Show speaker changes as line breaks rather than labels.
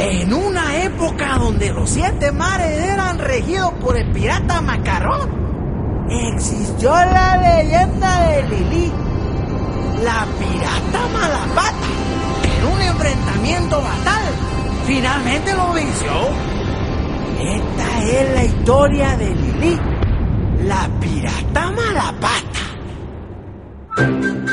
En una época donde los 7 mares eran regidos por el pirata Macarrón, existió la leyenda de Lili, la pirata Malapata, que en un enfrentamiento fatal finalmente lo venció. Esta es la historia de Lili, la pirata Malapata.